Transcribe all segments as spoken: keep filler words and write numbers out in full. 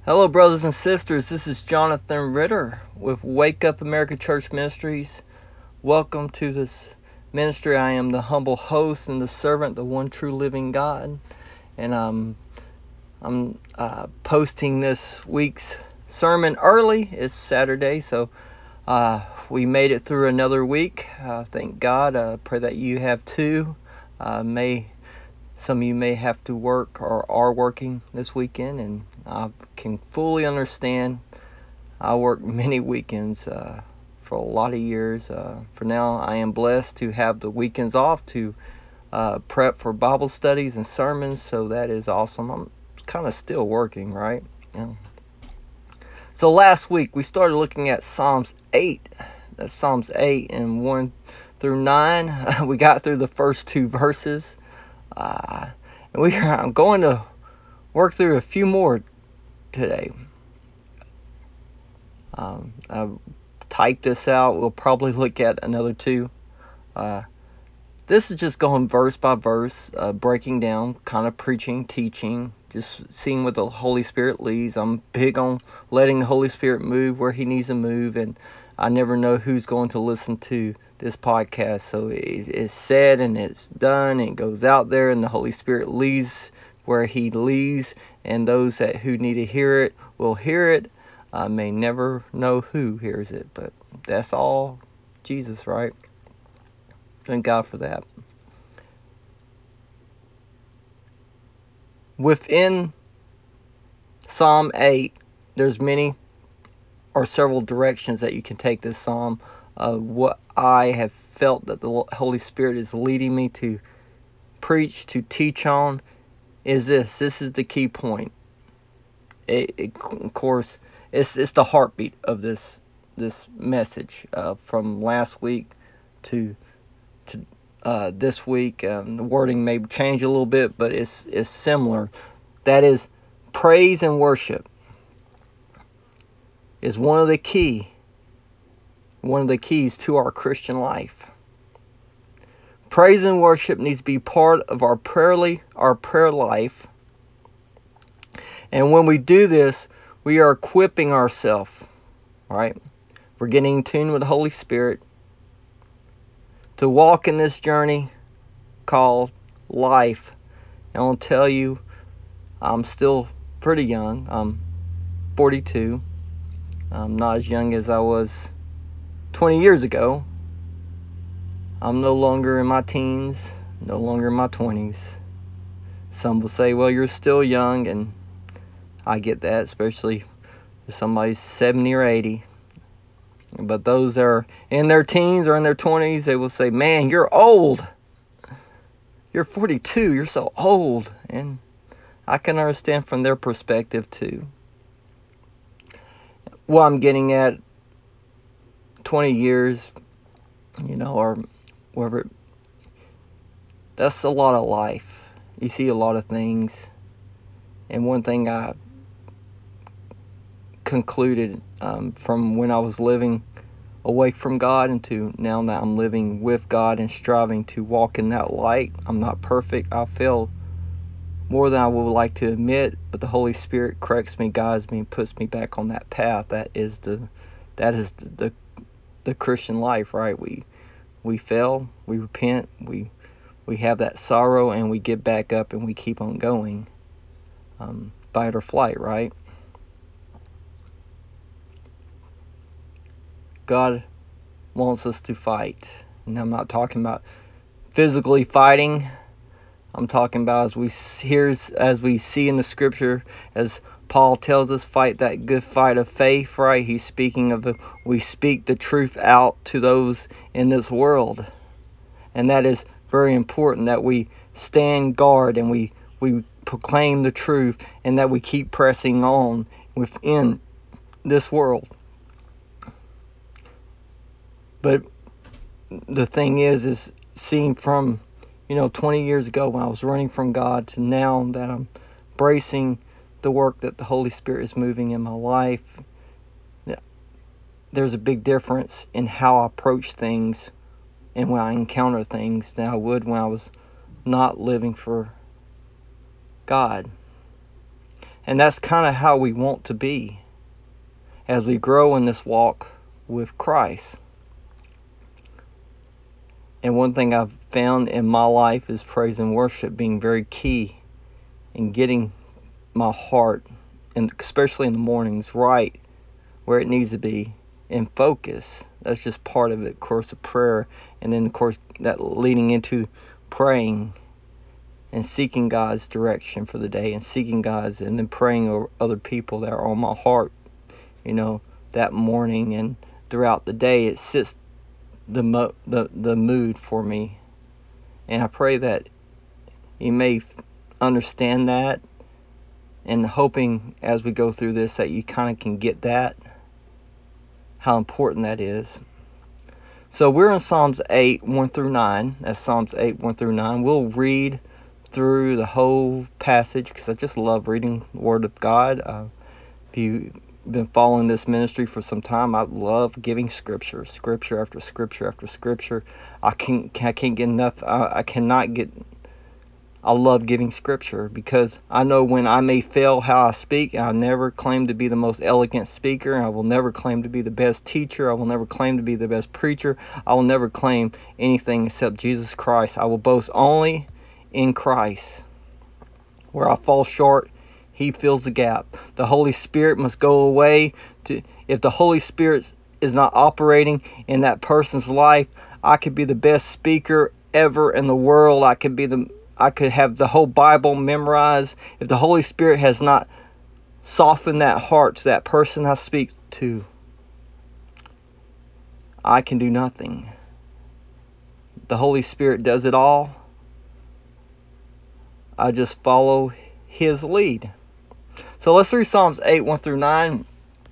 Hello, brothers and sisters. This is Jonathan Ritter with Wake Up America Church Ministries. Welcome to this ministry. I am the humble host and the servant, the one true living God. And um, I'm uh, posting this week's sermon early. It's Saturday, so uh, we made it through another week. Uh, thank God. Uh, pray that you have too. Uh, may Some of you may have to work or are working this weekend, and I can fully understand. I worked many weekends uh, for a lot of years. Uh, for now, I am blessed to have the weekends off to uh, prep for Bible studies and sermons, so that is awesome. I'm kind of still working, right? Yeah. So last week, we started looking at Psalms eight. That's Psalms eight and one through nine. We got through the first two verses. Uh, and we are, I'm going to work through a few more today. Um, I typed this out. We'll probably look at another two. Uh, this is just going verse by verse, uh, breaking down, kind of preaching, teaching, just seeing what the Holy Spirit leads. I'm big on letting the Holy Spirit move where He needs to move, and I never know who's going to listen to this podcast. So it's said and it's done, and it goes out there, and the Holy Spirit leads where He leads, and those that who need to hear it will hear it. I may never know who hears it, but that's all Jesus, right? Thank God for that. Within Psalm eight, there's many or several directions that you can take this psalm. Uh, what I have felt that the Holy Spirit is leading me to preach, to teach on, is this. This is the key point. It, it, of course, it's it's the heartbeat of this this message uh, from last week to to uh, this week. Um, the wording may change a little bit, but it's it's similar. That is, praise and worship is one of the key one of the keys to our Christian life. Praise and worship needs to be part of our prayer, our prayer life. And when we do this, we are equipping ourselves, right? We're getting in tune with the Holy Spirit to walk in this journey called life. And I'll tell you, I'm still pretty young. I'm forty-two. I'm not as young as I was twenty years ago. I'm no longer in my teens, no longer in my twenties. Some will say, well, you're still young, and I get that, especially if somebody's seventy or eighty. But those that are in their teens or in their twenties, they will say, man, you're old. You're forty-two, you're so old. And I can understand from their perspective too. What I'm getting at, twenty years, you know, or whatever, that's a lot of life. You see a lot of things. And one thing I concluded um, from when I was living away from God into now that I'm living with God and striving to walk in that light. I'm not perfect. I fail more than I would like to admit, but the Holy Spirit corrects me, guides me, and puts me back on that path. That is the that is the the, the Christian life, right? We we fail, we repent, we we have that sorrow, and we get back up and we keep on going. Um, fight or flight, right? God wants us to fight. And I'm not talking about physically fighting. I'm talking about as we hear, as we see in the scripture, as Paul tells us, fight that good fight of faith, right? He's speaking of the, we speak the truth out to those in this world. And that is very important, that we stand guard and we, we proclaim the truth, and that we keep pressing on within this world. But the thing is, is seeing from, you know, twenty years ago when I was running from God to now that I'm embracing the work that the Holy Spirit is moving in my life, there's a big difference in how I approach things and when I encounter things than I would when I was not living for God. And that's kind of how we want to be as we grow in this walk with Christ. And one thing I've found in my life is praise and worship being very key in getting my heart, and especially in the mornings, right where it needs to be in focus. That's just part of it, of course, of prayer. And then, of course, that leading into praying and seeking God's direction for the day, and seeking God's, and then praying over other people that are on my heart, you know, that morning and throughout the day. It sets the mo- the the mood for me, and I pray that you may understand that, and hoping as we go through this that you kind of can get that, how important that is. So we're in Psalms eight, one through nine. That's Psalms eight, one through nine. We'll read through the whole passage because I just love reading the Word of God. Uh, if you've been following this ministry for some time, I love giving scripture, scripture after scripture after scripture. I can't, I can't get enough. I, I cannot get. I love giving scripture because I know when I may fail how I speak, I never claim to be the most elegant speaker. I will never claim to be the best teacher. I will never claim to be the best preacher. I will never claim anything except Jesus Christ. I will boast only in Christ. Where I fall short, He fills the gap. The Holy Spirit must go away. To if the Holy Spirit is not operating in that person's life, I could be the best speaker ever in the world. I could be the I could have the whole Bible memorized. If the Holy Spirit has not softened that heart to that person I speak to, I can do nothing. The Holy Spirit does it all. I just follow His lead. So let's read Psalms eight, one through nine.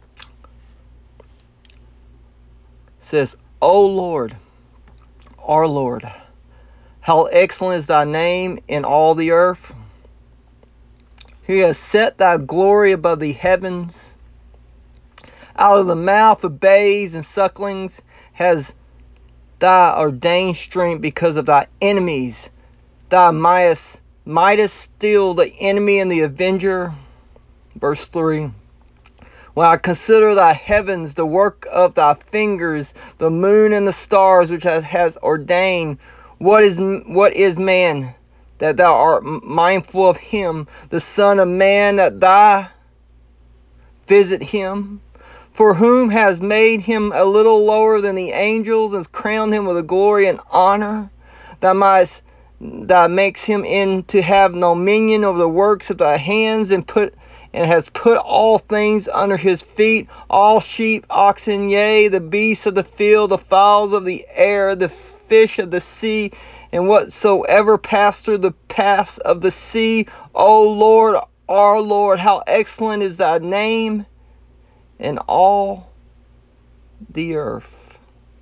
It says, O Lord, our Lord, how excellent is thy name in all the earth. He has set thy glory above the heavens. Out of the mouth of babes and sucklings has thy ordained strength because of thy enemies. Thou mightest, mightest still the enemy and the avenger. Verse three. When I consider thy heavens, the work of thy fingers, the moon and the stars which has ordained, what is what is man that thou art mindful of him, the son of man that thou visit him? For whom has made him a little lower than the angels, and has crowned him with a glory and honor? Thou mightest, thou makes him in to have dominion over the works of thy hands, and put and has put all things under his feet, all sheep, oxen, yea, the beasts of the field, the fowls of the air, the fish of the sea, and whatsoever pass through the paths of the sea. O Lord, our Lord, how excellent is thy name in all the earth.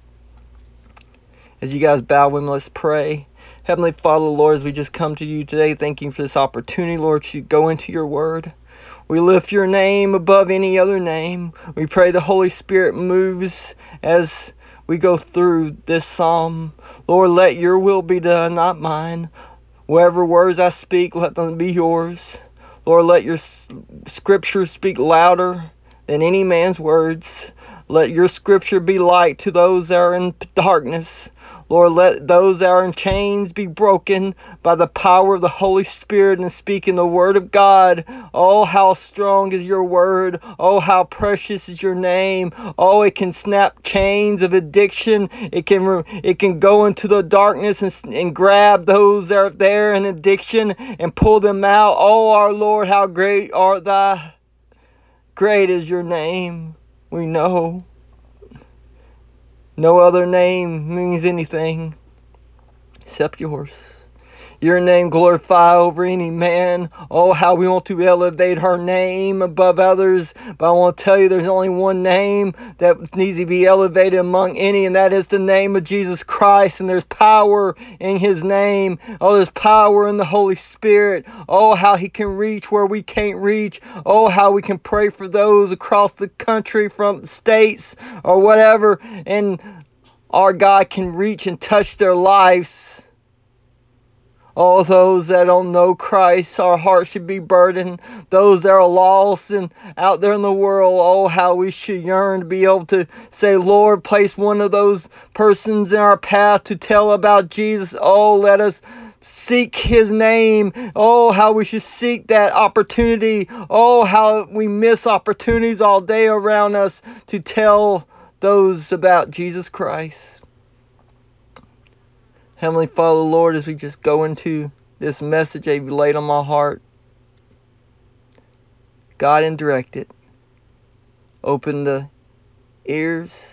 As you guys bow with me, let's pray. Heavenly Father, Lord, as we just come to you today, thank you for this opportunity, Lord, to go into your word. We lift your name above any other name. We pray the Holy Spirit moves as we go through this psalm. Lord, let your will be done, not mine. Whatever words I speak, let them be yours. Lord, let your scripture speak louder than any man's words. Let your scripture be light to those that are in darkness. Lord, let those that are in chains be broken by the power of the Holy Spirit and speaking the word of God. Oh, how strong is your word. Oh, how precious is your name. Oh, it can snap chains of addiction. It can it can go into the darkness and, and grab those that are there in addiction and pull them out. Oh, our Lord, how great art thou. Great is your name. We know. No other name means anything except yours. Your name glorify over any man. Oh, how we want to elevate her name above others. But I want to tell you there's only one name that needs to be elevated among any, and that is the name of Jesus Christ. And there's power in his name. Oh, there's power in the Holy Spirit. Oh, how he can reach where we can't reach. Oh, how we can pray for those across the country, from states or whatever. And our God can reach and touch their lives. All those that don't know Christ, our hearts should be burdened. Those that are lost and out there in the world, oh, how we should yearn to be able to say, Lord, place one of those persons in our path to tell about Jesus. Oh, let us seek His name. Oh, how we should seek that opportunity. Oh, how we miss opportunities all day around us to tell those about Jesus Christ. Heavenly Father, Lord, as we just go into this message that you've laid on my heart, guide and direct it. Open the ears,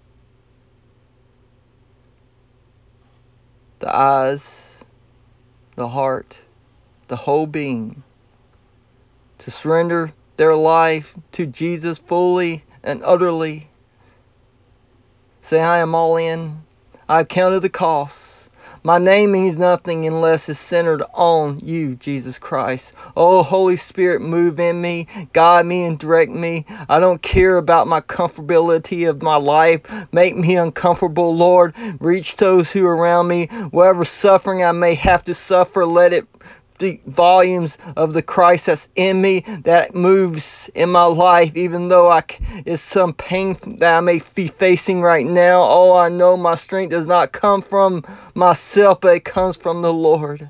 the eyes, the heart, the whole being, to surrender their life to Jesus fully and utterly. Say, I am all in. I counted the cost. My name means nothing unless it's centered on you, Jesus Christ. Oh, Holy Spirit, move in me, guide me and direct me. I don't care about my comfortability of my life. Make me uncomfortable, Lord. Reach those who are around me. Whatever suffering I may have to suffer, let it the volumes of the Christ that's in me that moves in my life, even though I is some pain that I may be facing right now. Oh, I know my strength does not come from myself, but it comes from the Lord.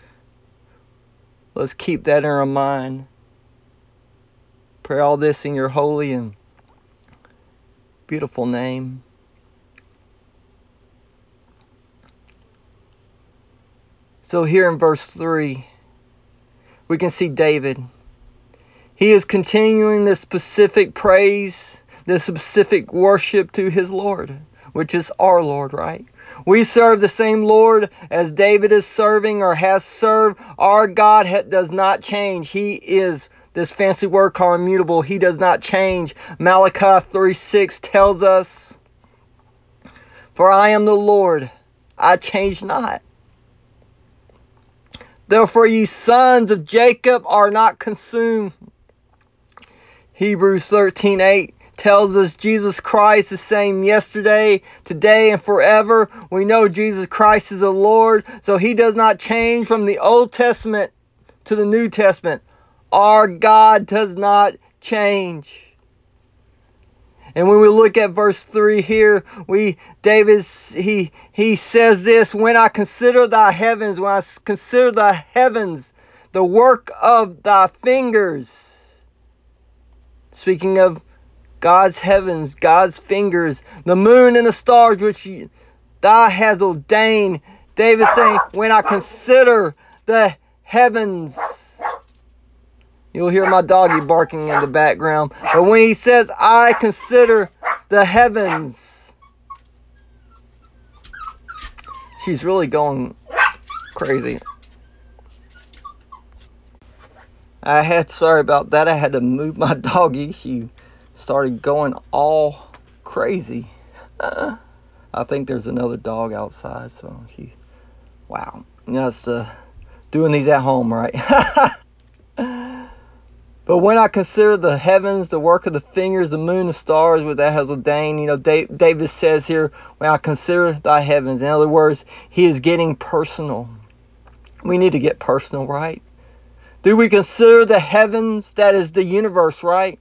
Let's keep that in our mind. Pray all this in your holy and beautiful name. So here in verse three, we can see David. He is continuing the specific praise, the specific worship to his Lord, which is our Lord, right? We serve the same Lord as David is serving or has served. Our God does not change. He is, this fancy word called immutable, He does not change. Malachi three six tells us, for I am the Lord, I change not. Therefore ye sons of Jacob are not consumed. Hebrews thirteen eight tells us Jesus Christ is the same yesterday, today, and forever. We know Jesus Christ is the Lord, so He does not change from the Old Testament to the New Testament. Our God does not change. And when we look at verse three here, we David he he says this, when I consider thy heavens, when I consider the heavens, the work of thy fingers. Speaking of God's heavens, God's fingers, the moon and the stars which thou hast ordained. David saying, when I consider the heavens. You'll hear my doggy barking in the background. But when he says, I consider the heavens, she's really going crazy. I had, sorry about that, I had to move my doggy. She started going all crazy. Uh, I think there's another dog outside, so she, wow. You know, it's uh, doing these at home, right? But when I consider the heavens, the work of the fingers, the moon, the stars, which that has ordained, you know, David says here, when I consider thy heavens. In other words, he is getting personal. We need to get personal, right? Do we consider the heavens? That is the universe, right?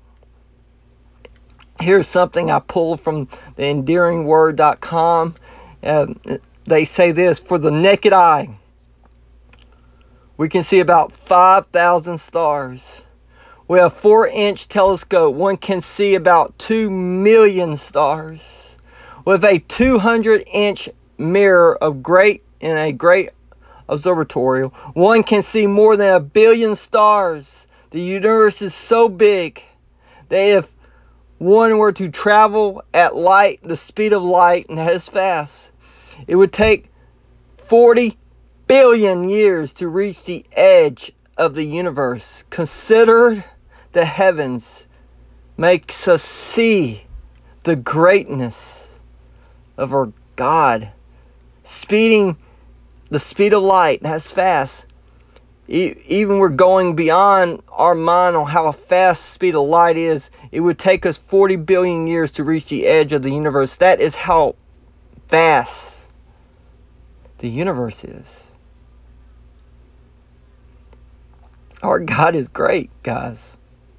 Here's something I pulled from the endearing word dot com. Uh, they say this, for the naked eye, we can see about five thousand stars. With a four inch telescope, one can see about two million stars. With a two hundred inch mirror of great in a great observatory, one can see more than a billion stars. The universe is so big that if one were to travel at light, the speed of light, and that is fast, it would take forty billion years to reach the edge of the universe. Consider the heavens makes us see the greatness of our God. Speeding the speed of light, that's fast. E- even we're going beyond our mind on how fast the speed of light is. It would take us forty billion years to reach the edge of the universe. That is how fast the universe is. Our God is great, guys.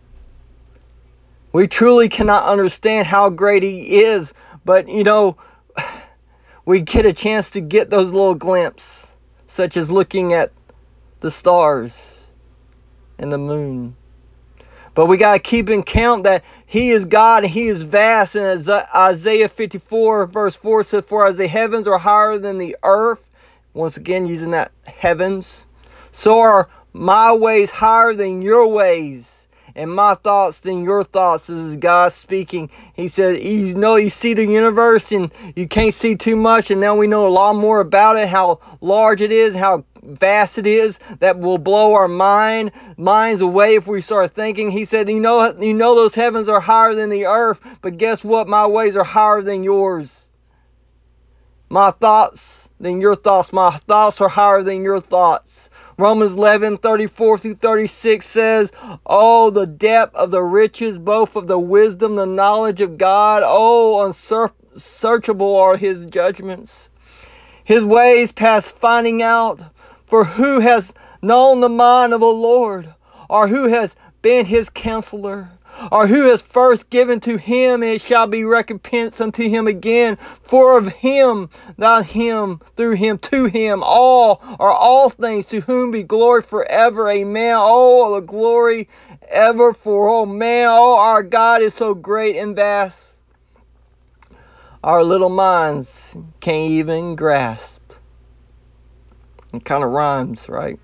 We truly cannot understand how great He is, but you know, we get a chance to get those little glimpses, such as looking at the stars and the moon. But we got to keep in count that He is God and He is vast. And as Isaiah fifty-four verse four says, "For as the heavens are higher than the earth," once again using that heavens, "so are my ways higher than your ways, and my thoughts than your thoughts." This is God speaking. He said, you know, you see the universe and you can't see too much, and now we know a lot more about it, how large it is, how vast it is, that will blow our mind minds away if we start thinking. He said, you know, you know those heavens are higher than the earth, but guess what? My ways are higher than yours. My thoughts than your thoughts. My thoughts are higher than your thoughts. Romans eleven thirty-four through thirty-six says, "Oh, the depth of the riches, both of the wisdom, the knowledge of God. Oh, unsearchable are His judgments. His ways past finding out. For who has known the mind of the Lord? Or who has been His counselor? Or who has first given to Him, and it shall be recompensed unto Him again? For of Him, not Him, through Him, to Him, all are all things, to whom be glory forever. Amen." Oh, the glory ever for, oh man, oh, our God is so great and vast. Our little minds can't even grasp. It kind of rhymes, right?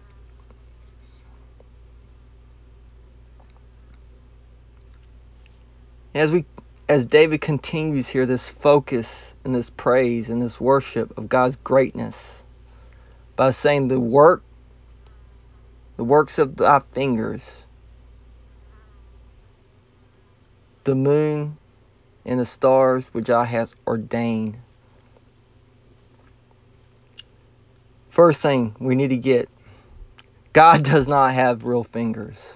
As we, as David continues here, this focus and this praise and this worship of God's greatness, by saying the work, the works of thy fingers, the moon and the stars which I have ordained. First thing we need to get, God does not have real fingers.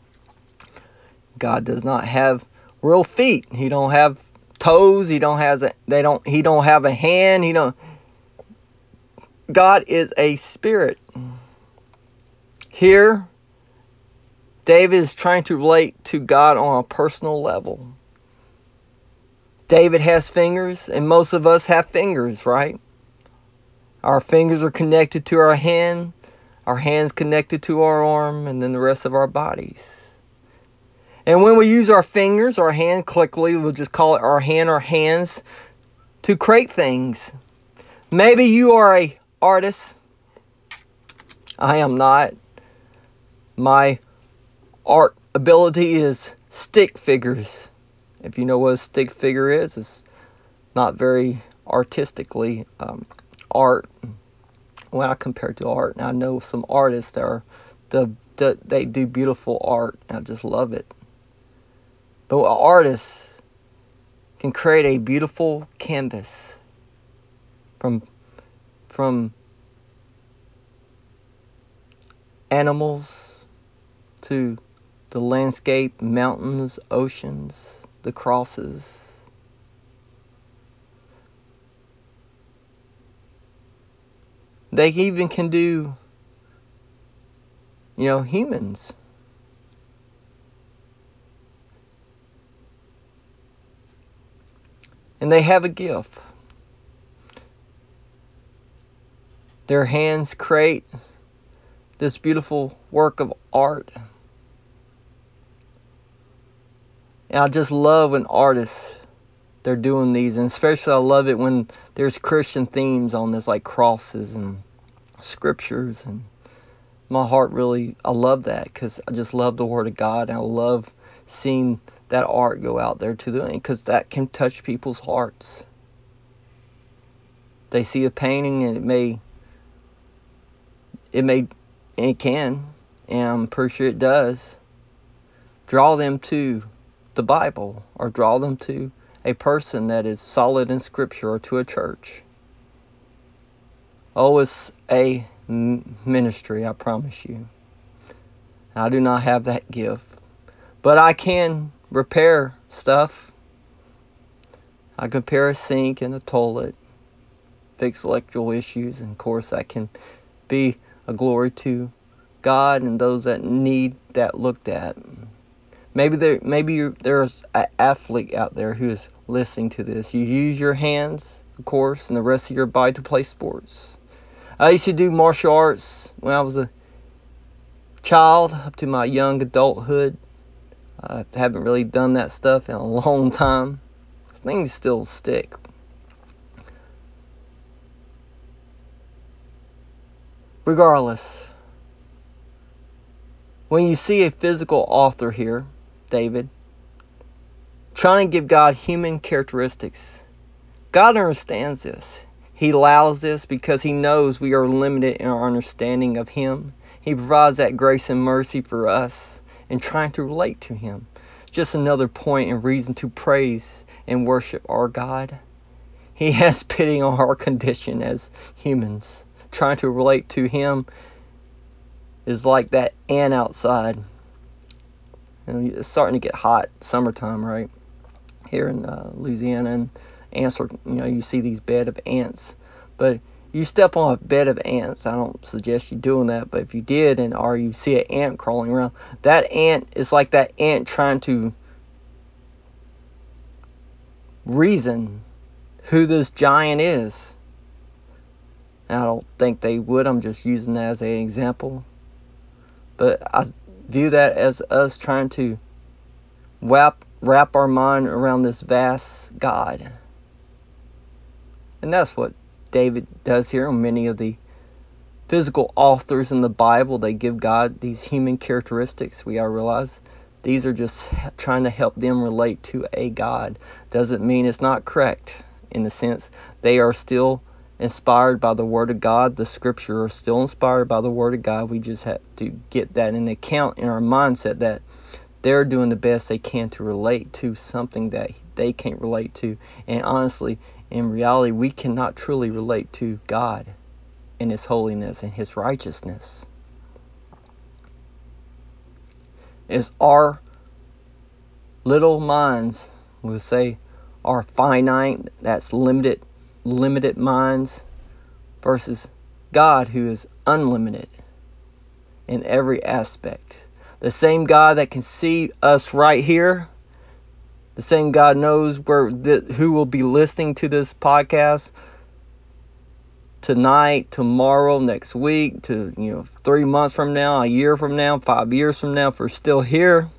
God does not have real feet. He don't have toes. He don't has a, they don't he don't have a hand. He don't God is a spirit. Here David is trying to relate to God on a personal level. David has fingers, and most of us have fingers, right? Our fingers are connected to our hand, our hands connected to our arm, and then the rest of our bodies. And when we use our fingers, our hand, collectively, we'll just call it our hand or hands, to create things. Maybe you are an artist. I am not. My art ability is stick figures. If you know what a stick figure is, it's not very artistically um, art. When I compare it to art, and I know some artists that are the, the they do beautiful art, and I just love it. But an artist can create a beautiful canvas from from animals to the landscape, mountains, oceans, the crosses. They even can do, you know, humans. And they have a gift. Their hands create this beautiful work of art. And I just love when artists, they're doing these. And especially I love it when there's Christian themes on this, like crosses and scriptures. And my heart really, I love that, because I just love the Word of God. And I love seeing that art go out there to them, because that can touch people's hearts. They see a painting and it may, it may, and it can, and I'm pretty sure it does, draw them to the Bible, or draw them to a person that is solid in Scripture, or to a church. Oh, it's a ministry, I promise you. I do not have that gift, but I can repair stuff. I can repair a sink and a toilet, fix electrical issues, and of course that can be a glory to God and those that need that looked at. Maybe there, maybe you're, there's an athlete out there who is listening to this. You use your hands, of course, and the rest of your body to play sports. I used to do martial arts when I was a child up to my young adulthood. I haven't really done that stuff in a long time. Things still stick. Regardless, when you see a physical author here, David, trying to give God human characteristics, God understands this. He allows this because He knows we are limited in our understanding of Him. He provides that grace and mercy for us in trying to relate to Him. Just another point and reason to praise and worship our God. He has pity on our condition as humans. Trying to relate to Him is like that ant outside. You know, it's starting to get hot, summertime, right? Here in uh, Louisiana, and ants are, you know, you see these bed of ants. But you step on a bed of ants, I don't suggest you doing that, but if you did, and or you see an ant crawling around, that ant is like that ant trying to reason who this giant is. I don't think they would. I'm just using that as an example. But I view that as us trying to wrap, wrap our mind around this vast God. And that's what David does here. And many of the physical authors in the Bible, they give God these human characteristics. We gotta realize these are just trying to help them relate to a God. Doesn't mean it's not correct, in the sense they are still inspired by the Word of God. The Scripture are still inspired by the Word of God. We just have to get that in account in our mindset that they're doing the best they can to relate to something that they can't relate to. And honestly, in reality, we cannot truly relate to God and His holiness and His righteousness. It's our little minds, we'll say, our finite, that's limited, limited minds, versus God who is unlimited in every aspect. The same God that can see us right here, the same God knows where th- who will be listening to this podcast tonight, tomorrow, next week, to you know, three months from now, a year from now, five years from now, if we're still here,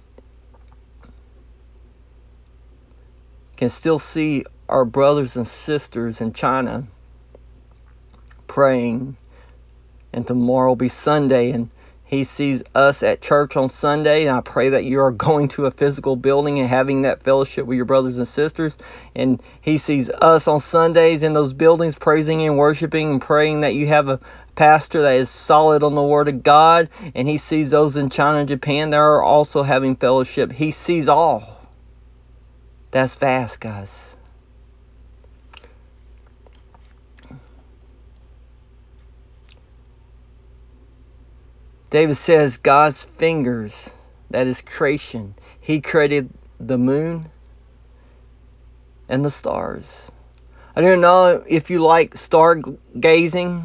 can still see our brothers and sisters in China praying, and tomorrow will be Sunday, and He sees us at church on Sunday, and I pray that you are going to a physical building and having that fellowship with your brothers and sisters. And He sees us on Sundays in those buildings praising and worshiping and praying, that you have a pastor that is solid on the Word of God. And He sees those in China and Japan that are also having fellowship. He sees all. That's vast, guys. David says God's fingers, that is creation. He created the moon and the stars. I don't know if you like stargazing.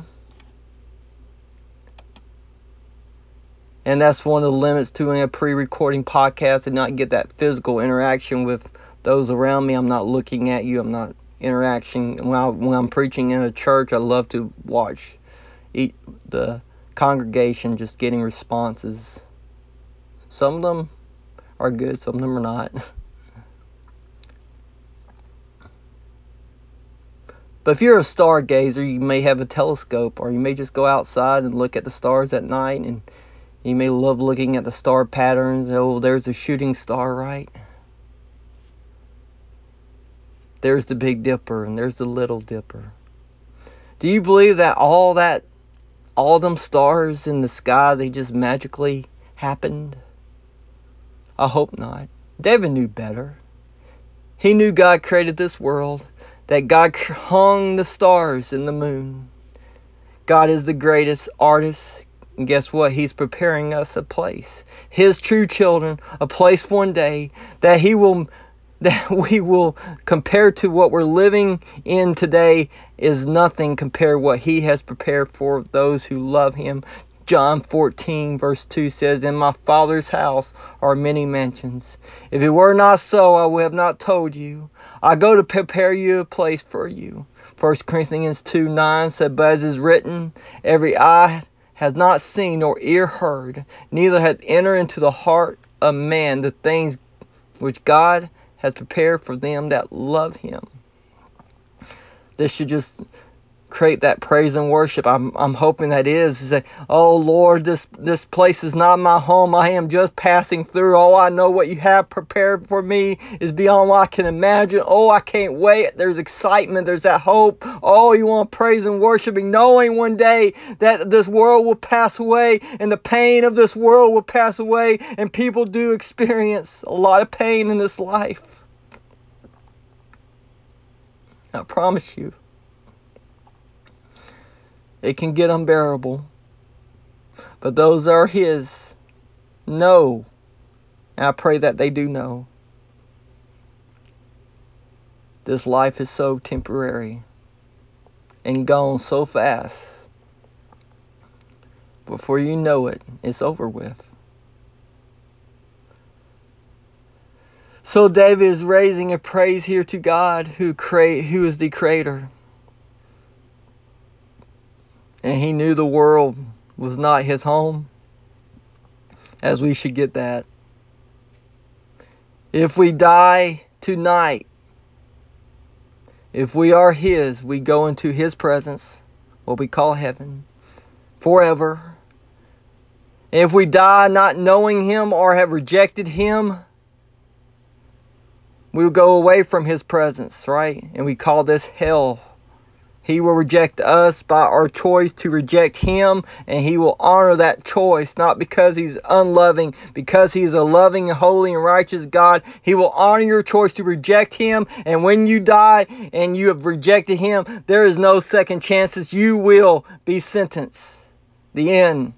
And that's one of the limits to doing a pre-recording podcast, and not get that physical interaction with those around me. I'm not looking at you. I'm not interacting. When, I, when I'm preaching in a church, I love to watch eat the congregation just getting responses. Some of them are good, some of them are not. But if you're a stargazer, you may have a telescope, or you may just go outside and look at the stars at night, and you may love looking at the star patterns. Oh, there's a shooting star, right? There's the Big Dipper, and there's the Little Dipper. Do you believe that all that, all them stars in the sky, they just magically happened? I hope not. David knew better. He knew God created this world, that God hung the stars in the moon. God is the greatest artist. And guess what? He's preparing us a place. His true children, a place one day that He will, that we will, compare to what we're living in today, is nothing compared to what He has prepared for those who love Him. John fourteen verse two says, "In my Father's house are many mansions. If it were not so, I would have not told you. I go to prepare you a place for you." First Corinthians two nine said, "But as is written, every eye has not seen nor ear heard, neither hath entered into the heart of man the things which God has prepared for them that love him." This should just create that praise and worship. I'm I'm hoping that is. To say, "Oh Lord, this this place is not my home. I am just passing through. Oh, I know what you have prepared for me is beyond what I can imagine. Oh, I can't wait." There's excitement. There's that hope. Oh, you want praise and worshiping, knowing one day that this world will pass away and the pain of this world will pass away, and people do experience a lot of pain in this life. I promise you. It can get unbearable. But those that are his know, and I pray that they do know, this life is so temporary and gone so fast. Before you know it, it's over with. So David is raising a praise here to God who create, who is the creator. And he knew the world was not his home, as we should get that. If we die tonight, if we are his, we go into his presence, what we call heaven, forever. And if we die not knowing him or have rejected him, we will go away from his presence, right? And we call this hell. He will reject us by our choice to reject him, and he will honor that choice, not because he's unloving, because he's a loving, holy, and righteous God. He will honor your choice to reject him, and when you die and you have rejected him, there is no second chances. You will be sentenced. The end.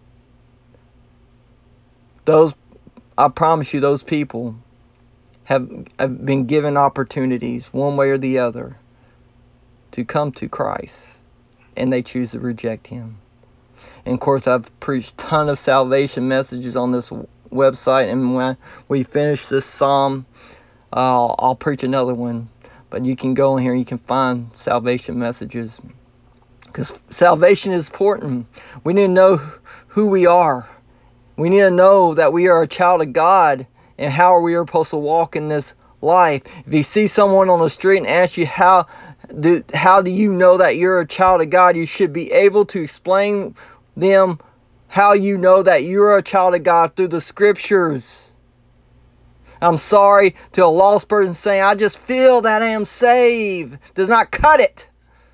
Those, I promise you, those people have, have been given opportunities, one way or the other, to come to Christ, and they choose to reject him. And of course, I've preached a ton of salvation messages on this website, and when we finish this psalm, uh, I'll preach another one. But you can go in here and you can find salvation messages, because salvation is important. We need to know who we are. We need to know that we are a child of God, and how we are supposed to walk in this life. If you see someone on the street and ask you how do, how do you know that you're a child of God, you should be able to explain them how you know that you're a child of God through the scriptures. I'm sorry to a lost person saying, "I just feel that I am saved," does not cut it.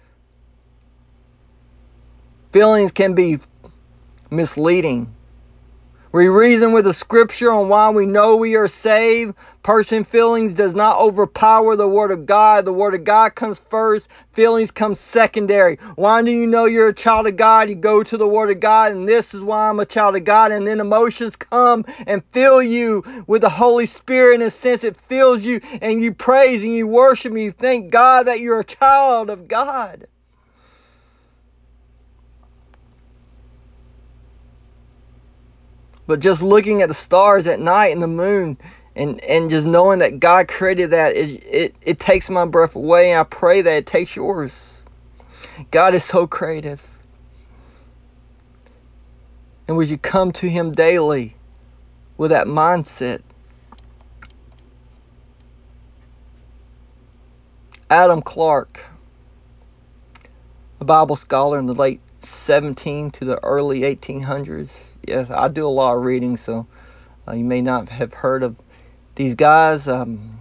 Feelings can be misleading. We reason with the scripture on why we know we are saved. Person feelings does not overpower the word of God. The word of God comes first. Feelings come secondary. Why do you know you're a child of God? You go to the word of God, and this is why I'm a child of God. And then emotions come and fill you with the Holy Spirit. In a sense, it fills you, and you praise and you worship and you thank God that you're a child of God. But just looking at the stars at night and the moon, and, and just knowing that God created that, it, it, it takes my breath away, and I pray that it takes yours. God is so creative. And would you come to him daily with that mindset? Adam Clarke, a Bible scholar in the late seventeen to the early eighteen hundreds. Yes, I do a lot of reading, so uh, you may not have heard of these guys. Um,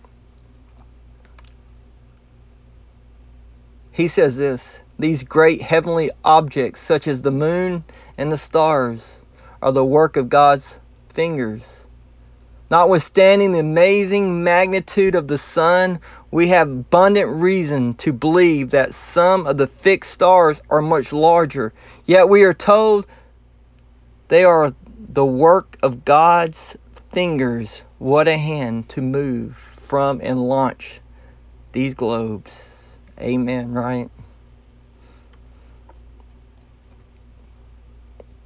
he says this: "These great heavenly objects, such as the moon and the stars, are the work of God's fingers. Notwithstanding the amazing magnitude of the sun, we have abundant reason to believe that some of the fixed stars are much larger. Yet we are told they are the work of God's fingers. What a hand to move from and launch these globes." Amen, right?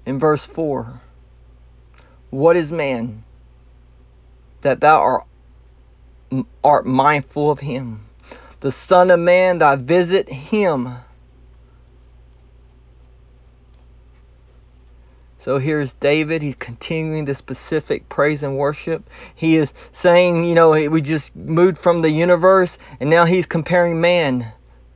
In verse four, what is man that thou art, art mindful of him? The Son of Man, that I visit him. So here's David. He's continuing the specific praise and worship. He is saying, you know, we just moved from the universe, and now he's comparing man.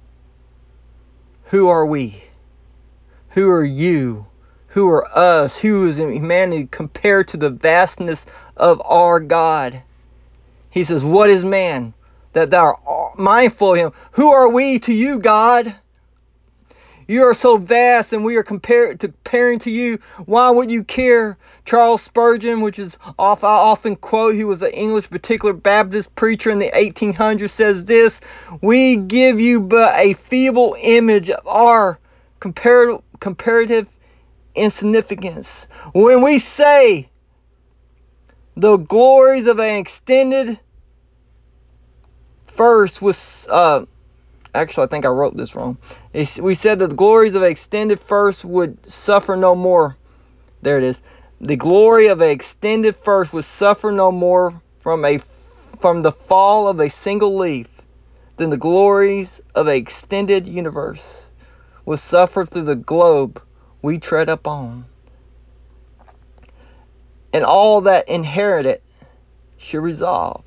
Who are we? Who are you? Who are us? Who is humanity compared to the vastness of our God? He says, what is man that thou art mindful of him? Who are we to you, God? You are so vast, and we are compared to comparing to you. Why would you care? Charles Spurgeon, which is off, I often quote, he was an English particular Baptist preacher in the eighteen hundreds, says this: we give you but a feeble image of our comparative, comparative insignificance. When we say the glories of an extended first was uh Actually, I think I wrote this wrong. We said that the glories of an extended first would suffer no more. There it is. The glory of an extended first would suffer no more from a from the fall of a single leaf than the glories of an extended universe would suffer through the globe we tread upon. And all that inherit it should resolve.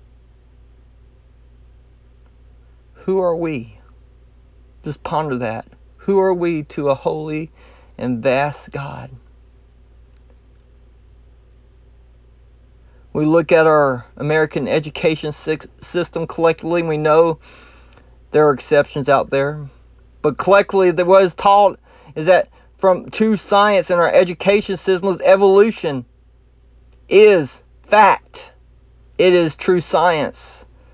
Who are we? Just ponder that. Who are we to a holy and vast God? We look at our American education system collectively. We know there are exceptions out there. But collectively, there was taught is that from true science in our education system was evolution is fact. It is true science.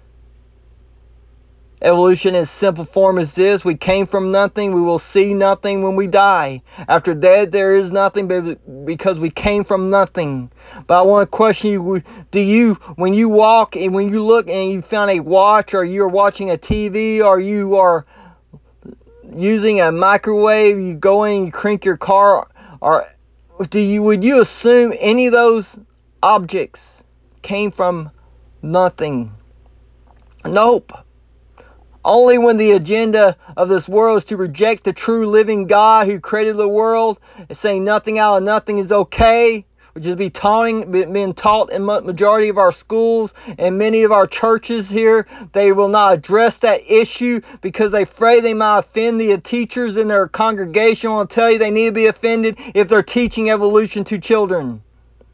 Evolution in simple form is this: we came from nothing, we will see nothing when we die. After death there is nothing because we came from nothing. But I want to question you, do you, when you walk and when you look and you found a watch, or you're watching a T V, or you are using a microwave, you go in and you crank your car, or do you, would you assume any of those objects came from nothing? Nope. Only when the agenda of this world is to reject the true living God who created the world, and saying nothing out of nothing is okay, which is be taunting, being taught in majority of our schools and many of our churches here. They will not address that issue because they're afraid they might offend the teachers in their congregation. I want to tell you, they need to be offended if they're teaching evolution to children.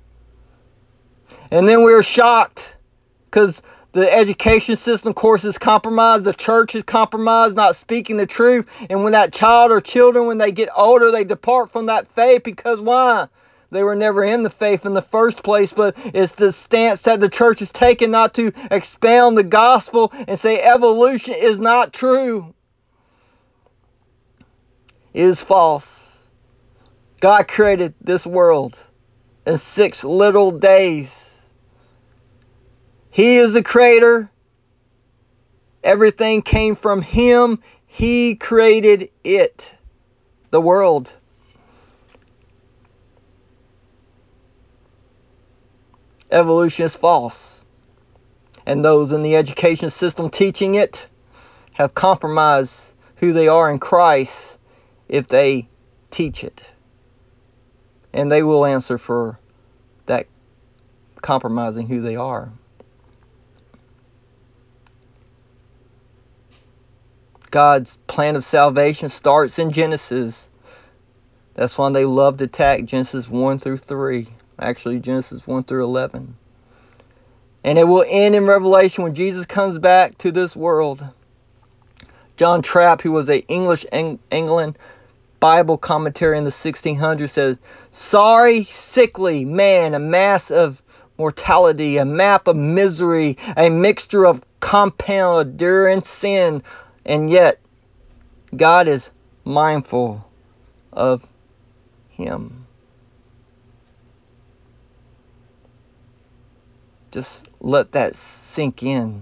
And then we're shocked because the education system, of course, is compromised. The church is compromised, not speaking the truth. And when that child or children, when they get older, they depart from that faith. Because why? They were never in the faith in the first place. But it's the stance that the church has taken not to expound the gospel and say evolution is not true. It is false. God created this world in six little days. He is the creator. Everything came from Him. He created it, the world. Evolution is false. And those in the education system teaching it have compromised who they are in Christ if they teach it. And they will answer for that compromising who they are. God's plan of salvation starts in Genesis. That's why they love to attack Genesis one through three. Actually, Genesis one through eleven. And it will end in Revelation when Jesus comes back to this world. John Trapp, who was an English England Bible commentary in the sixteen hundreds, says, sorry, sickly man, a mass of mortality, a map of misery, a mixture of compound endurance sin. And yet, God is mindful of him. Just let that sink in.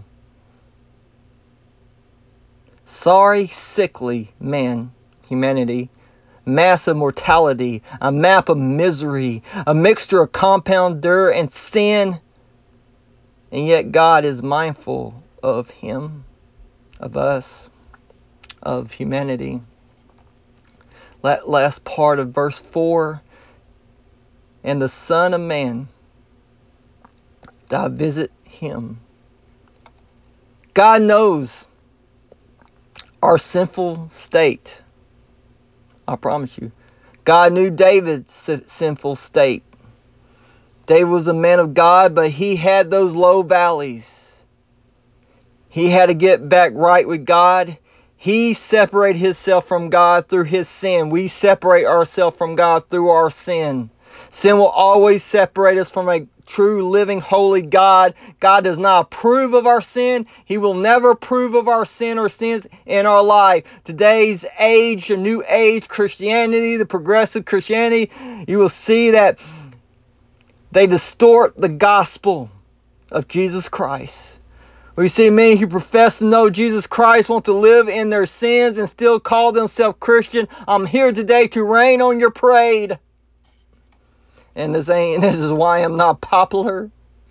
Sorry, sickly man, humanity, mass of mortality, a map of misery, a mixture of compound dirt and sin. And yet God is mindful of him, of us, of humanity. That last part of verse four, and the Son of Man, thou visit him. God knows our sinful state. I promise you. God knew David's sinful state. David was a man of God, but he had those low valleys. He had to get back right with God. He separated himself from God through his sin. We separate ourselves from God through our sin. Sin will always separate us from a true, living, holy God. God does not approve of our sin. He will never approve of our sin or sins in our life. Today's age, the new age Christianity, the progressive Christianity, you will see that they distort the gospel of Jesus Christ. We see many who profess to know Jesus Christ want to live in their sins and still call themselves Christian. I'm here today to rain on your parade. And this ain't this is why I'm not popular,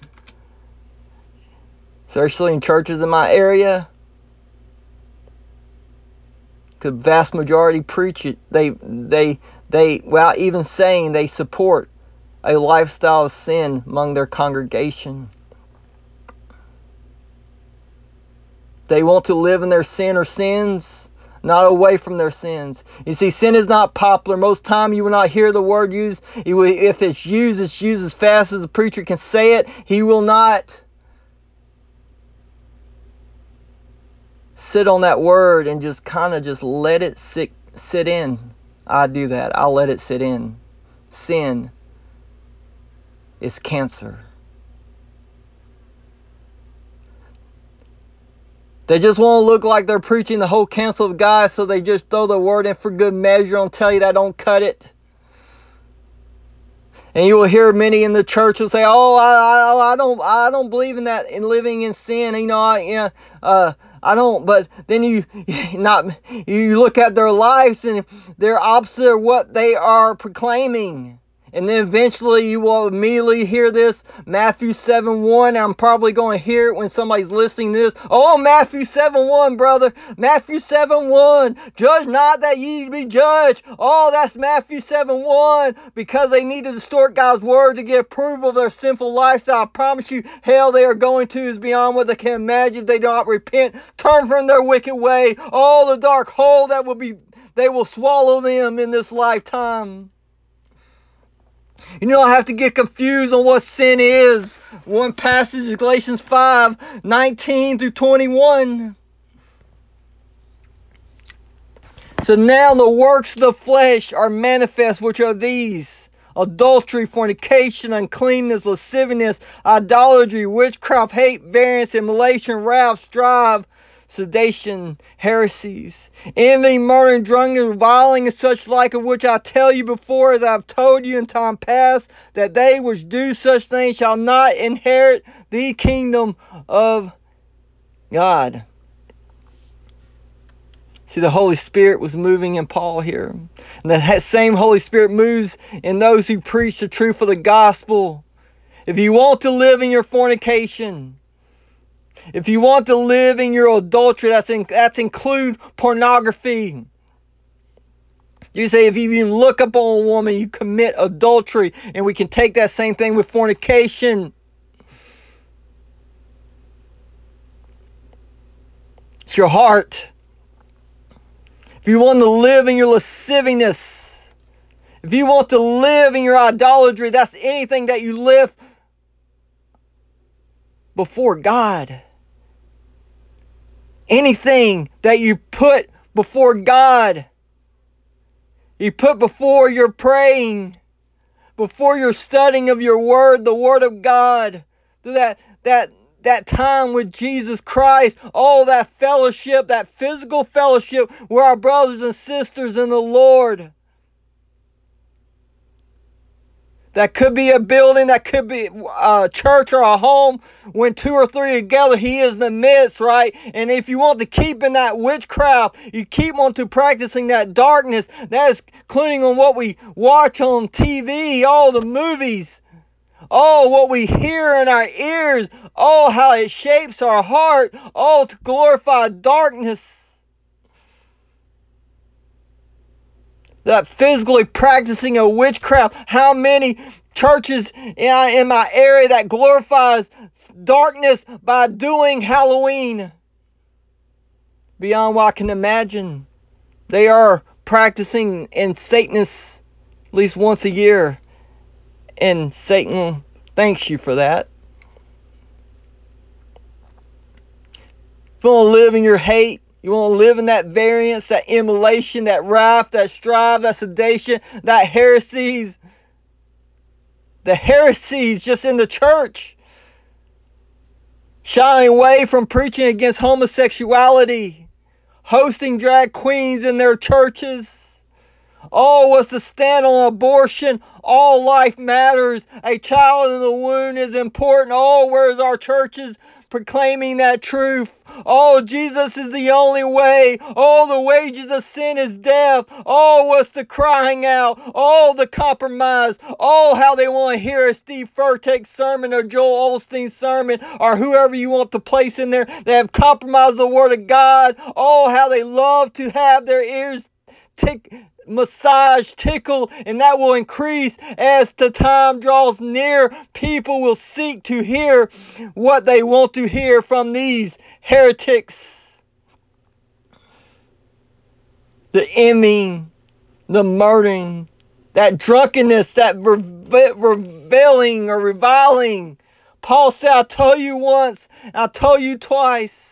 especially in churches in my area. Because vast majority preach it. They they they without even saying they support a lifestyle of sin among their congregation. They want to live in their sin or sins, not away from their sins. You see, sin is not popular. Most time you will not hear the word used. If it's used, it's used as fast as the preacher can say it. He will not sit on that word and just kind of just let it sit, sit in. I do that. I'll let it sit in. Sin is cancer. They just want to look like they're preaching the whole counsel of God, so they just throw the word in for good measure and tell you that don't cut it. And you will hear many in the church will say, "Oh, I, I, I don't, I don't believe in that, in living in sin." You know, I, yeah, uh, I don't. But then you, not, you look at their lives and they're opposite of what they are proclaiming. And then eventually you will immediately hear this, Matthew seven one. I'm probably going to hear it when somebody's listening to this. Oh, Matthew seven one, brother. Matthew seven one. Judge not that ye be judged. Oh, that's Matthew seven one. Because they need to distort God's word to get approval of their sinful lifestyle. I promise you, hell they are going to is beyond what they can imagine if they do not repent. Turn from their wicked way. Oh, the dark hole that will be, they will swallow them in this lifetime. You don't have to get confused on what sin is. One passage is Galatians five nineteen through twenty-one. So now the works of the flesh are manifest, which are these: adultery, fornication, uncleanness, lasciviousness, idolatry, witchcraft, hate, variance, immolation, wrath, strife, sedation, heresies, envy, murder, drunkenness, reviling, and such like, of which I tell you before, as I have told you in time past, that they which do such things shall not inherit the kingdom of God. See, the Holy Spirit was moving in Paul here. And that same Holy Spirit moves in those who preach the truth of the gospel. If you want to live in your fornication, if you want to live in your adultery, that's in, that's include pornography. You say if you even look up on a woman, you commit adultery. And we can take that same thing with fornication. It's your heart. If you want to live in your lasciviousness, if you want to live in your idolatry, that's anything that you live before God. Anything that you put before God. You put before your praying, before your studying of your word, the word of God. That, that, that time with Jesus Christ, all that fellowship, that physical fellowship with our brothers and sisters in the Lord. That could be a building, that could be a church or a home. When two or three are together, He is in the midst, right? And if you want to keep in that witchcraft, you keep on to practicing that darkness. That is including on what we watch on T V, all the movies, all what we hear in our ears, all how it shapes our heart, all to glorify darkness. That physically practicing a witchcraft. How many churches in my area that glorifies darkness by doing Halloween? Beyond what I can imagine. They are practicing in Satanists at least once a year. And Satan thanks you for that. If you want to live in your hate, you want to live in that variance, that immolation, that wrath, that strife, that sedation, that heresies. The heresies just in the church. Shying away from preaching against homosexuality. Hosting drag queens in their churches. Oh, what's the stand on abortion? All life matters. A child in the womb is important. Oh, where's our churches proclaiming that truth? Oh, Jesus is the only way. Oh, the wages of sin is death. Oh, what's the crying out? Oh, the compromise. Oh, how they want to hear a Steve Furtick sermon or Joel Osteen sermon or whoever you want to place in there. They have compromised the Word of God. Oh, how they love to have their ears tick. Massage, tickle, and that will increase as the time draws near. People will seek to hear what they want to hear from these heretics. The envying, the murdering, that drunkenness, that reveling or reviling. Paul said, I told you once, I told you twice.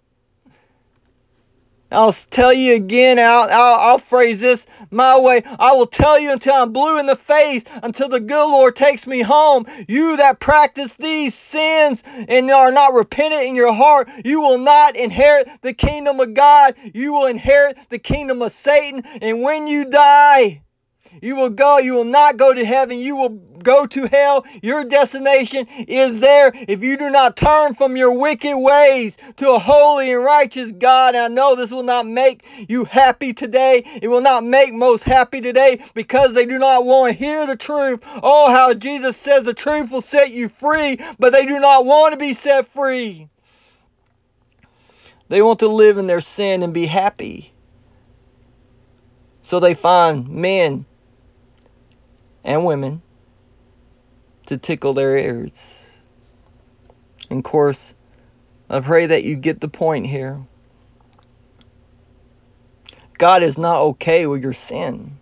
I'll tell you again, I'll, I'll, I'll phrase this my way. I will tell you until I'm blue in the face, until the good Lord takes me home. You that practice these sins and are not repentant in your heart, you will not inherit the kingdom of God. You will inherit the kingdom of Satan. And when you die, you will go, you will not go to heaven, you will go to hell. Your destination is there if you do not turn from your wicked ways to a holy and righteous God. And I know this will not make you happy today. It will not make most happy today because they do not want to hear the truth. Oh, how Jesus says the truth will set you free, but they do not want to be set free. They want to live in their sin and be happy. So they find men and women to tickle their ears. And of course, I pray that you get the point here. God is not okay with your sin.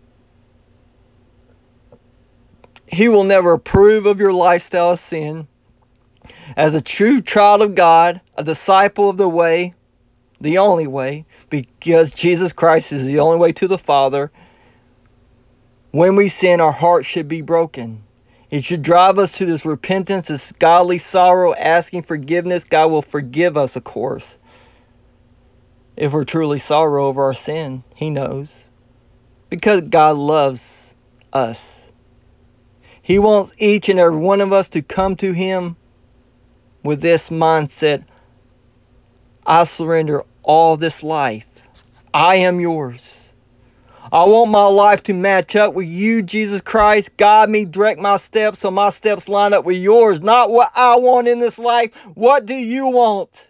He will never approve of your lifestyle of sin. As a true child of God, a disciple of the way, the only way, because Jesus Christ is the only way to the Father, when we sin, our heart should be broken. It should drive us to this repentance, this godly sorrow, asking forgiveness. God will forgive us, of course. If we're truly sorrow over our sin, He knows. Because God loves us. He wants each and every one of us to come to Him with this mindset. I surrender all this life. I am yours. I want my life to match up with you, Jesus Christ. Guide me, direct my steps so my steps line up with yours. Not what I want in this life. What do you want?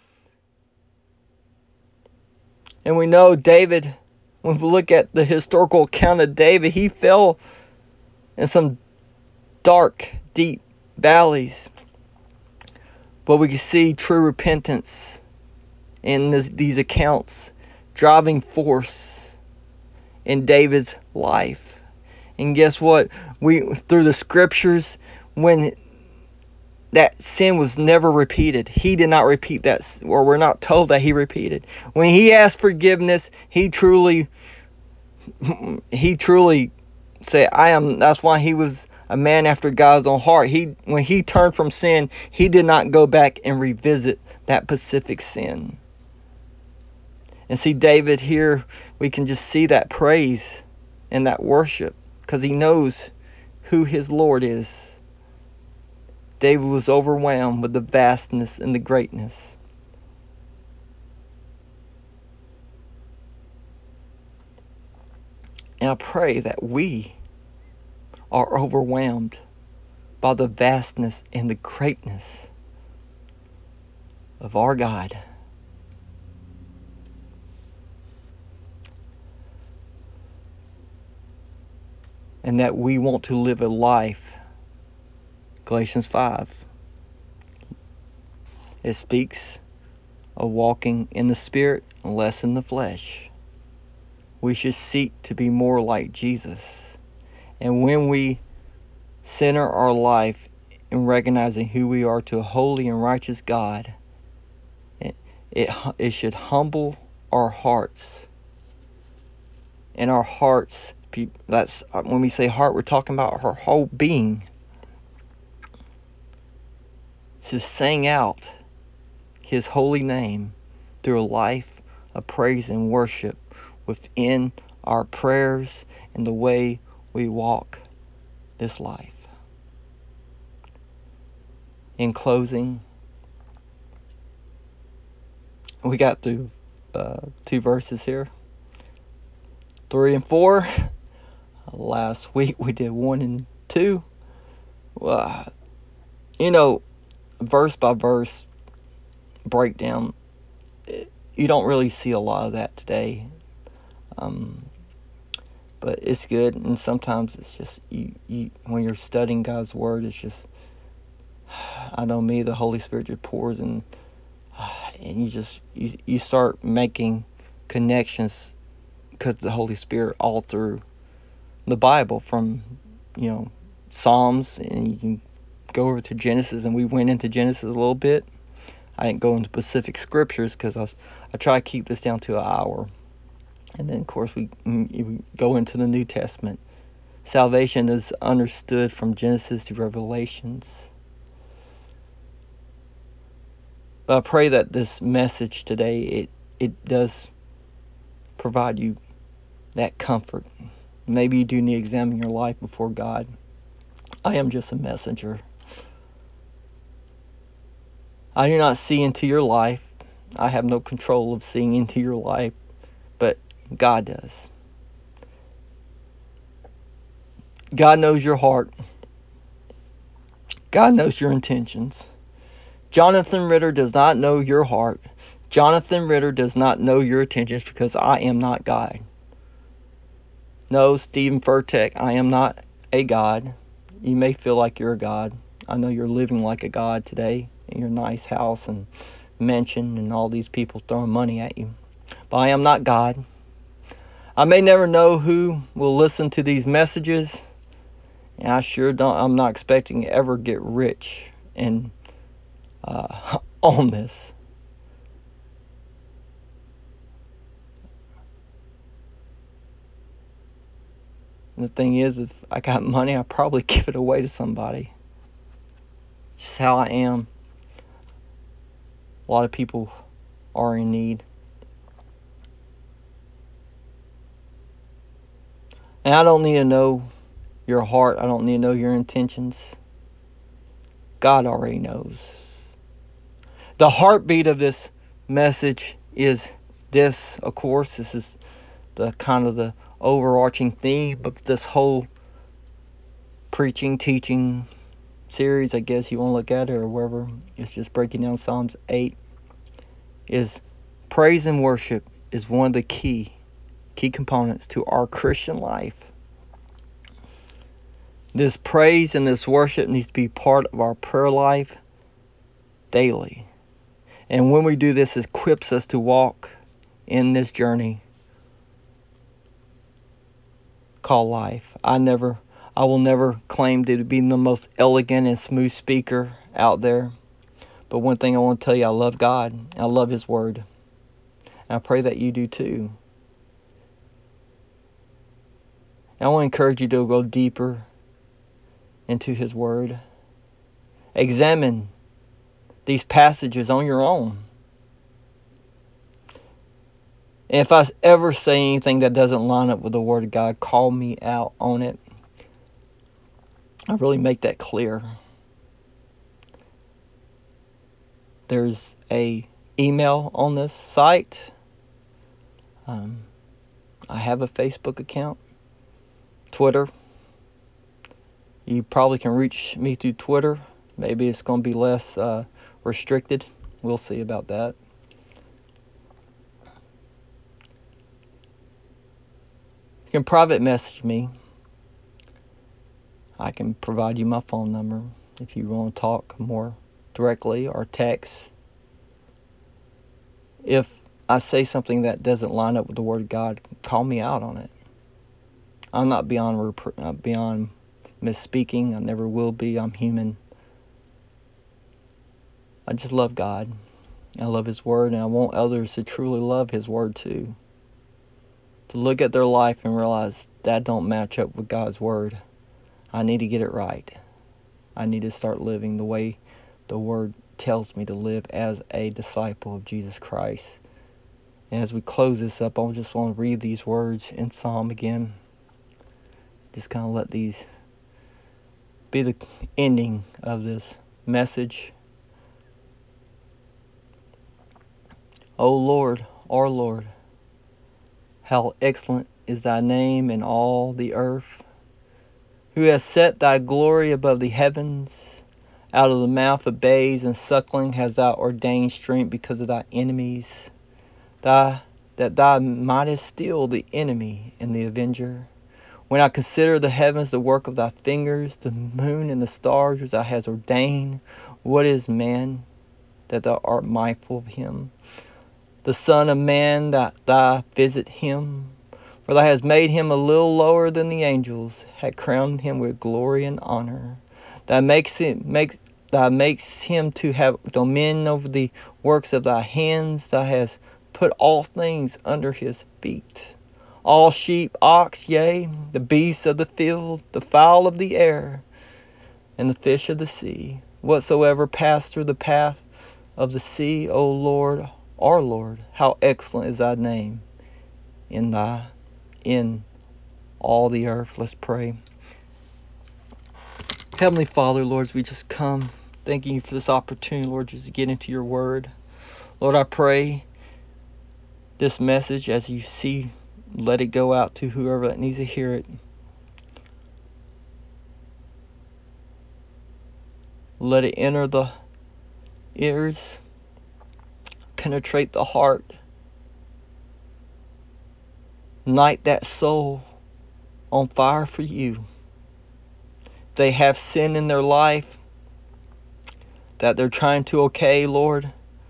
And we know David, when we look at the historical account of David, he fell in some dark, deep valleys. But we can see true repentance in this, these accounts, driving force in David's life. And guess what? We through the scriptures, when that sin was never repeated, he did not repeat that, or we're not told that he repeated. When he asked forgiveness, he truly, he truly said, "I am." That's why he was a man after God's own heart. He, when he turned from sin, he did not go back and revisit that specific sin. And see, David here, we can just see that praise and that worship, because he knows who his Lord is, David was overwhelmed with the vastness and the greatness. And I pray that we are overwhelmed by the vastness and the greatness of our God. And that we want to live a life. Galatians five. It speaks of walking in the Spirit, less in the flesh. We should seek to be more like Jesus. And when we center our life in recognizing who we are to a holy and righteous God, it, it, it should humble our hearts. And our hearts, that's when we say heart, we're talking about our whole being. To sing out his holy name through a life of praise and worship within our prayers and the way we walk this life. In closing, we got through uh, two verses here, three and four. Last week we did one and two. Well, you know, verse by verse breakdown, you don't really see a lot of that today. Um, but it's good, and sometimes it's just you, you when you're studying God's word, it's just, I know me, the Holy Spirit just pours in, and you just you, you start making connections because the Holy Spirit all through the Bible, from you know Psalms, and you can go over to Genesis, and we went into Genesis a little bit. I didn't go into specific scriptures because I was, I try to keep this down to an hour. And then, of course, we, we go into the New Testament. Salvation is understood from Genesis to Revelations. But I pray that this message today, it, it does provide you that comfort. Maybe you do need to examine your life before God. I am just a messenger. I do not see into your life. I have no control of seeing into your life, but God does. God knows your heart. God knows your intentions. Jonathan Ritter does not know your heart. Jonathan Ritter does not know your intentions, because I am not God. No, Stephen Furtick, I am not a God. You may feel like you're a God. I know you're living like a God today in your nice house and mansion and all these people throwing money at you. But I am not God. I may never know who will listen to these messages, and I sure don't. I'm not expecting to ever get rich and uh, on this. And the thing is, if I got money, I'd probably give it away to somebody. Just how I am. A lot of people are in need. And I don't need to know your heart. I don't need to know your intentions. God already knows. The heartbeat of this message is this, of course. This is the kind of the overarching theme of this whole preaching, teaching series, I guess you want to look at it, or wherever. It's just breaking down Psalms eight. Is praise and worship is one of the key key components to our Christian life. This praise and this worship needs to be part of our prayer life daily. And when we do this, it equips us to walk in this journey called life. I never, I will never claim to be the most elegant and smooth speaker out there. But one thing I want to tell you, I love God. I love His Word. And I pray that you do too. And I want to encourage you to go deeper into His Word. Examine these passages on your own. And if I ever say anything that doesn't line up with the Word of God, call me out on it. I really make that clear. There's a email on this site. Um, I have a Facebook account, Twitter. You probably can reach me through Twitter. Maybe it's going to be less uh, restricted. We'll see about that. You can private message me. I can provide you my phone number if you want to talk more directly, or text. If I say something that doesn't line up with the Word of God, call me out on it. I'm not beyond uh, beyond misspeaking. I never will be. I'm human. I just love God. I love His Word, and I want others to truly love His Word too. To look at their life and realize that don't match up with God's Word. I need to get it right. I need to start living the way the Word tells me to live as a disciple of Jesus Christ. And as we close this up, I just want to read these words in Psalm again. Just kind of let these be the ending of this message. O Lord, our Lord, how excellent is thy name in all the earth, who has set thy glory above the heavens. Out of the mouth of babes and suckling hast thou ordained strength because of thy enemies, thy, that thou mightest still the enemy and the avenger. When I consider the heavens, the work of thy fingers, the moon and the stars which thou hast ordained, what is man that thou art mindful of him? The Son of Man that thou visit him? For thou hast made him a little lower than the angels, hast crowned him with glory and honor. Thou makes him, makes, thou makes him to have dominion over the works of thy hands. Thou hast put all things under his feet. All sheep, ox, yea, the beasts of the field, the fowl of the air, and the fish of the sea, whatsoever pass through the path of the sea. O Lord, our Lord, how excellent is thy name in thy in all the earth. Let's pray. Heavenly Father, Lord, as we just come thanking you for this opportunity, Lord, just to get into your word. Lord, I pray this message, as you see, let it go out to whoever that needs to hear it. Let it enter the ears, penetrate the heart, ignite that soul on fire for you. If they have sin in their life that they're trying to okay, Lord,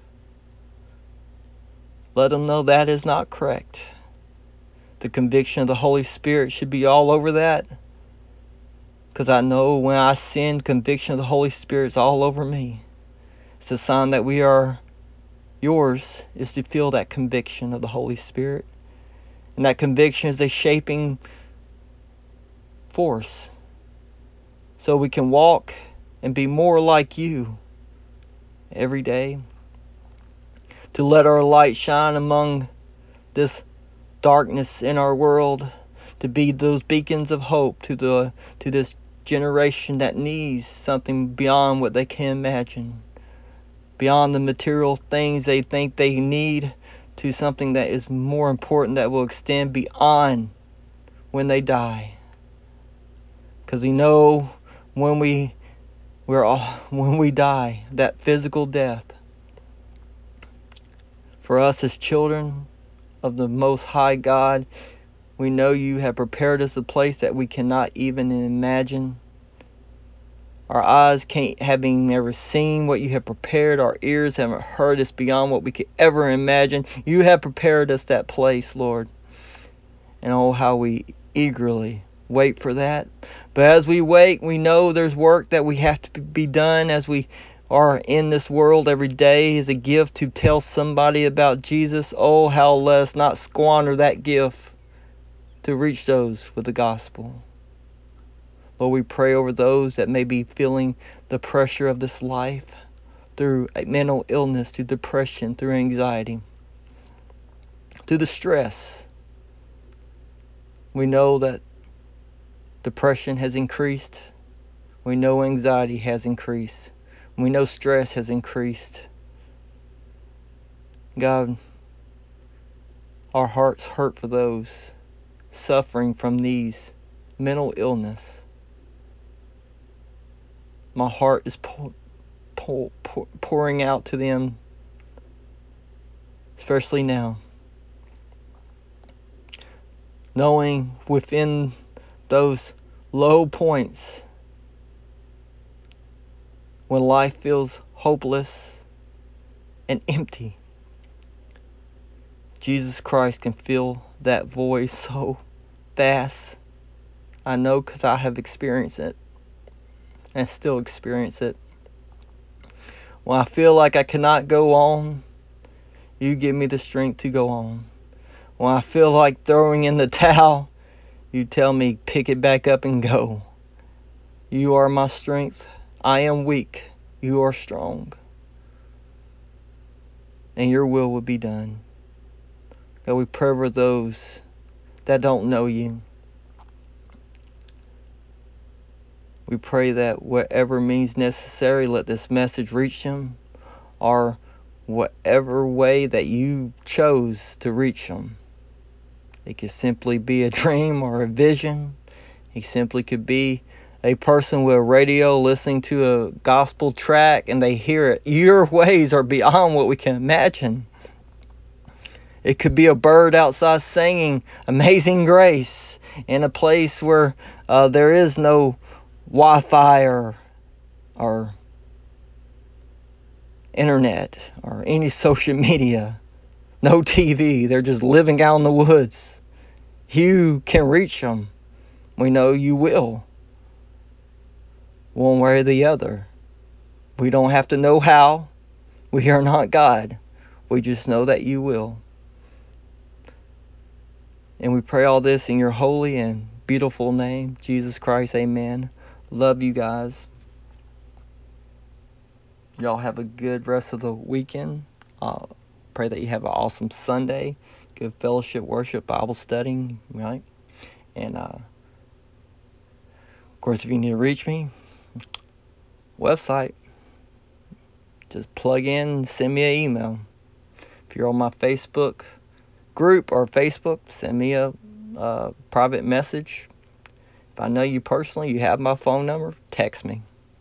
let them know that is not correct. The conviction of the Holy Spirit should be all over that, because I know when I sin, conviction of the Holy Spirit is all over me. It's a sign that we are yours, is to feel that conviction of the Holy Spirit. And that conviction is a shaping force, so we can walk and be more like you every day. To let our light shine among this darkness in our world, to be those beacons of hope to the to this generation that needs something beyond what they can imagine, beyond the material things they think they need, to something that is more important, that will extend beyond when they die. Because we know when we we're all, when we die, that physical death, for us as children of the Most High God, we know you have prepared us a place that we cannot even imagine. Our eyes can't, having never seen what you have prepared, our ears haven't heard us beyond what we could ever imagine. You have prepared us that place, Lord. And oh, how we eagerly wait for that. But as we wait, we know there's work that we have to be done as we are in this world every day, is a gift to tell somebody about Jesus. Oh, how let us not squander that gift to reach those with the gospel. Lord, we pray over those that may be feeling the pressure of this life, through mental illness, through depression, through anxiety, through the stress. We know that depression has increased. We know anxiety has increased. We know stress has increased. God, our hearts hurt for those suffering from these mental illness. My heart is pour, pour, pour, pouring out to them, especially now. Knowing within those low points, when life feels hopeless and empty, Jesus Christ can fill that void so fast. I know because I have experienced it and still experience it. When I feel like I cannot go on, you give me the strength to go on. When I feel like throwing in the towel, you tell me pick it back up and go. You are my strength. I am weak. You are strong. And your will will be done. God, we pray for those that don't know you. We pray that whatever means necessary, let this message reach them, or whatever way that you chose to reach them. It could simply be a dream or a vision. It simply could be a person with a radio listening to a gospel track and they hear it. Your ways are beyond what we can imagine. It could be a bird outside singing Amazing Grace in a place where uh, there is no Wi-Fi or, or internet or any social media, no T V. They're just living out in the woods. You can reach them. We know you will. One way or the other. We don't have to know how. We are not God. We just know that you will. And we pray all this in your holy and beautiful name, Jesus Christ. Amen. Love you guys. Y'all have a good rest of the weekend. Uh, pray that you have an awesome Sunday. Good fellowship, worship, Bible studying, right? And, uh, of course, if you need to reach me, website, just plug in, send me an email. If you're on my Facebook group or Facebook, send me a uh, private message. If I know you personally, you have my phone number, text me.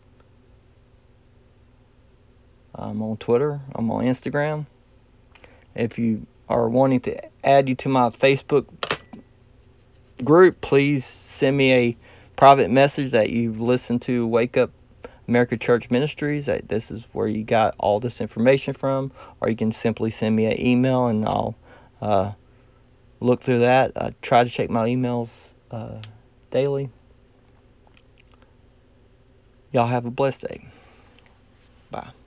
I'm on Twitter. I'm on Instagram. If you are wanting to add you to my Facebook group, please send me a private message that you've listened to Wake Up America Church Ministries. That this is where you got all this information from. Or you can simply send me an email and I'll uh, look through that. I try to check my emails uh, daily. Y'all have a blessed day. Bye.